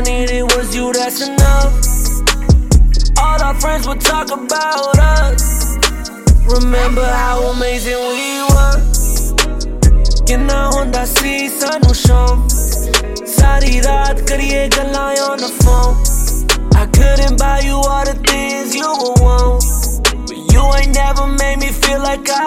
I needed was you, that's enough. All our friends would talk about us. Remember how amazing we were. कि ना होंदा सी सानू शौक सारी रात करिए गल्लां on the phone. I couldn't buy you all the things you would want, but you ain't never made me feel like I